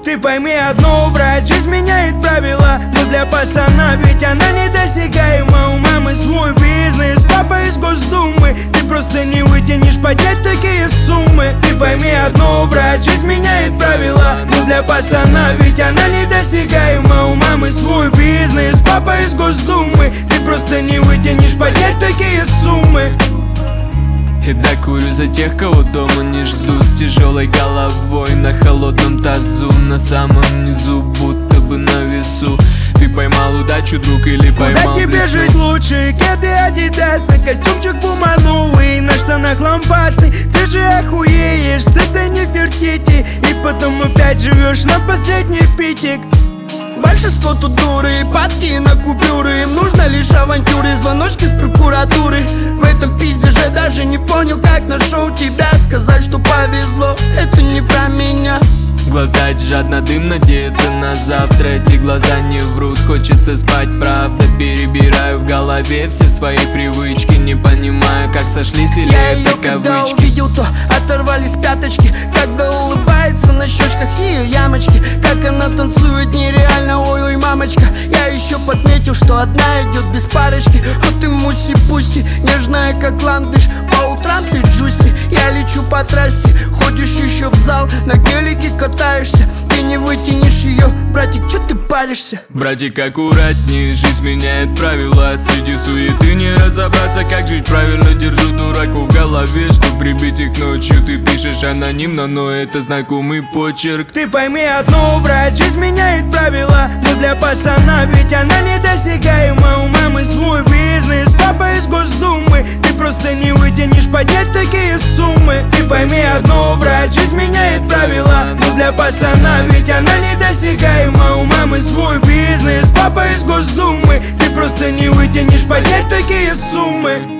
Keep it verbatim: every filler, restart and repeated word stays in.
Ты пойми одно, брат, жизнь меняет правила, но для пацана ведь она недосягаема. У мамы свой бизнес, папа из Госдумы, ты просто не вытянешь поднять такие суммы. Ты пойми одно, брат, жизнь меняет правила, но для пацана ведь она недосягаема. У мамы свой бизнес, папа из Госдумы, ты просто не вытянешь поднять такие суммы. И докурю за тех, кого дома не ждут, с тяжелой головой на холодном тазу, на самом низу, будто бы на весу. Ты поймал удачу, друг, или поймал Куда тебе весну? жить лучше? Кеды Адидаса, костюмчик Пума новый, на штанах лампасы. Ты же охуеешь с этой Нефертити, и потом опять живешь на последний питик. Большинство тут дуры, падки на купюры. Им нужно лишь авантюры, звоночки с прокуратуры. В этом пиздеже даже не понял, как нашел тебя. Сказать, что повезло, это не про меня. Глотать жадно дым, надеяться на завтра. Эти глаза не врут, хочется спать, правда. Перебираю в голове все свои привычки, не понимаю, как сошлись или Я это ее когда кавычки. увидел, то оторвались пяточки. Когда улыбается на щечках ее ямочки, как она танцует нереально, ой-ой, мамочка. Я еще подметил, что одна идет без парочки. А ты муси-пуси, нежная как ландыш. По утрам ты джуси, я лечу по трассе. Ходишь еще в зал, на гелике катаешься. Ты не вытянешь ее, братик, че ты паришься? Братик, аккуратнее, жизнь меняет правила. Среди суеты не разобраться, как жить правильно. Держу дураку в голове, что прибить их ночью. Ты пишешь анонимно, но это знакомый почерк. Ты пойми одно, брат, жизнь меняет правила, но для пацана ведь она недосягаема. У мамы свой бизнес, папа из Госдумы, ты просто не вытянешь поднять такие суммы. Ты пойми одно, брат, жизнь меняет правила, но для пацана ведь она недосягаема. У мамы свой бизнес, папа из Госдумы, ты просто не вытянешь поднять такие суммы.